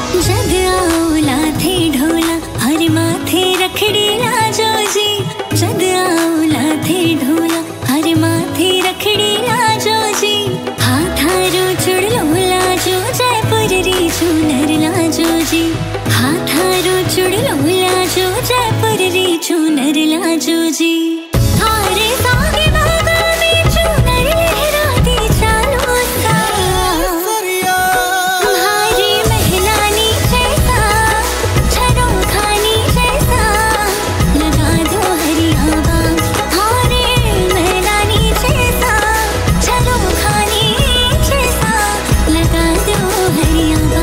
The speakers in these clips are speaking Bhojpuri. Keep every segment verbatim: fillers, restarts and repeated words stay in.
जग आओला थे ढोला हर माथे रखड़ी लाजो जी। जग आओला थे ढोला हर माथे रखड़ी लाजो जी। हाथारो चुड़लो लाजो जयपुर री चूनर लाजो जी। हाथारो चुड़लो लाजो जयपुर री चूनर लाजो जी। थारे सागे बागा में चूनर लहराती चालो सा। भारी महलानी जैसा झरो खानी जैसा लगा दो हरियावा। भारी महलानी जैसा झरो खानी जैसा लगा दो हरियावा।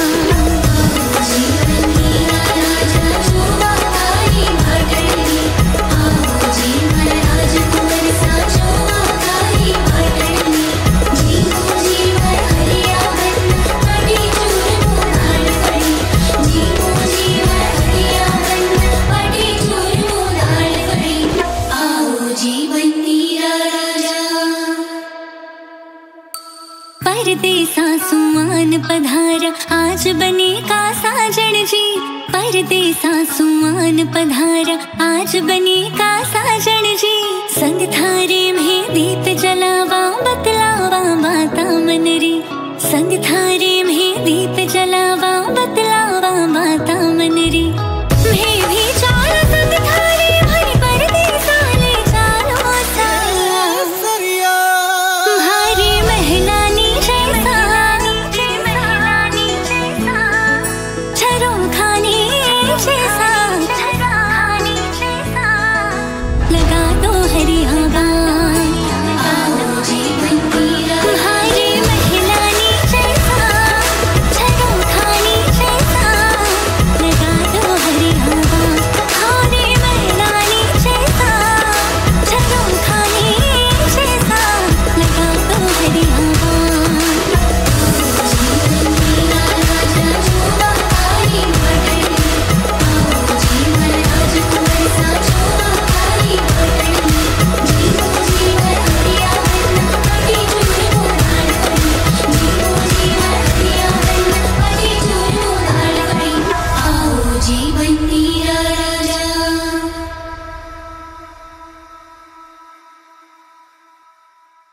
परदेसा सुमान पधारा आज बने का साजन जी। परदेसा सुमान पधारा आज बने का साजन जी। संग थारे में दीप जलावा बतलावा माता मनरी। संग थारे में दीप